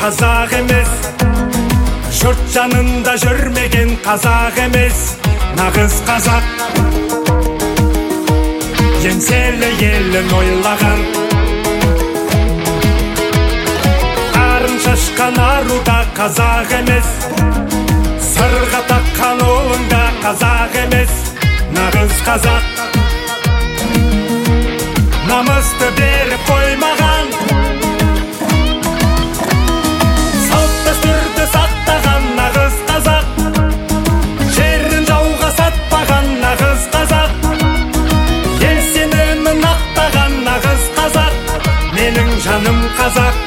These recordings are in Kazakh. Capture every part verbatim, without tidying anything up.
қазақ емес, жұрт жанында жүрмеген қазақ емес, нағыз қазақ. Еңселі елін ойлаған, арын шашқан аруда қазақ емес, сырға таққан ұлында қазақ емес, нағыз қазақ. Намысты беріп қоймаған, салт дәстүрді сақтаған нағыз қазақ. Жерін жауға сатпаған нағыз қазақ. Ел сенімін ақтаған нағыз қазақ. Менің жаным қазақ.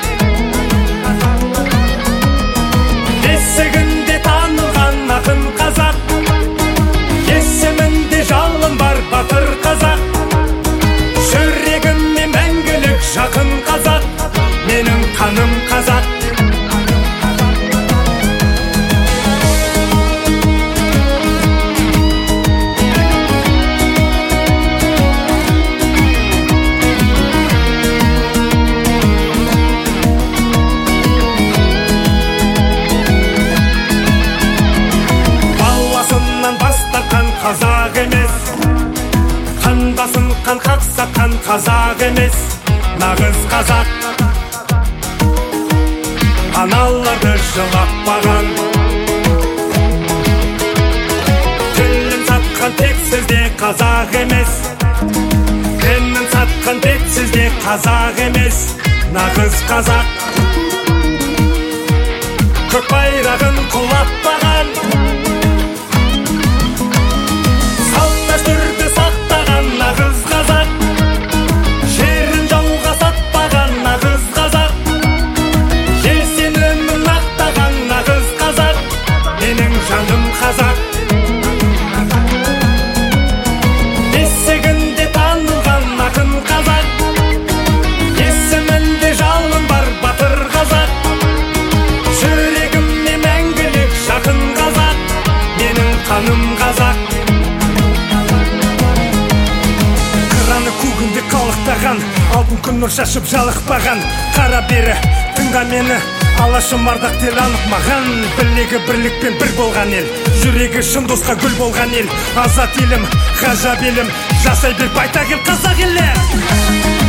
Бесігінде танылған ақын қазақ. Есімінде жалын бар батыр қазақ. Жүрегіме мәңгілік жақын қазақ. Менің қаным қазақ. Баласынан бастарқан қазақ емес, қандасын қан қақсатқан қазақ емес, нағыз қазақ. Аналарды жылатпаған, тілін сатқан тексізде қазақ емес, дінін сатқан тексізде қазақ емес, нағыз қазақ. Көк байрағын құлатпаған, салт дәстүрді сақтаған нағыз қазақ. Жерін жауға сатпаған нағыз қазақ. Ел сенімін ақтаған нағыз қазақ. Менің жаным қазақ. Бесігінде танылған ақын қазақ. Есімінде жалын бар батыр қазақ. Жүрегіме мәңгілік жақын қазақ. Менің қаным қазақ. Қыраны көгінде қалықтаған, алтын күн нұр шашып жалықпаған. Қара бері тыңда мені, алашым ардақ тел анық маған. Бірлігі бірлікпен бір болған ел, жүрегі шын досқа гүл болған ел. Азат елім, ғажап елім, жасай бер байтақ ел қазақ елі.